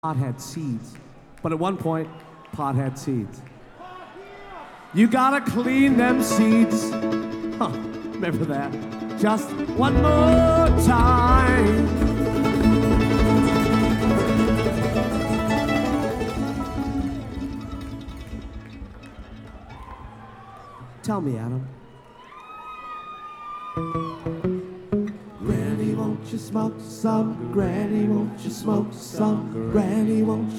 pot had seeds. But at one point, pot had seeds. You gotta clean them seeds. Huh, remember that? Just one more time. Tell me, Adam. Granny, won't you smoke some? Granny, won't you smoke some? Granny, won't you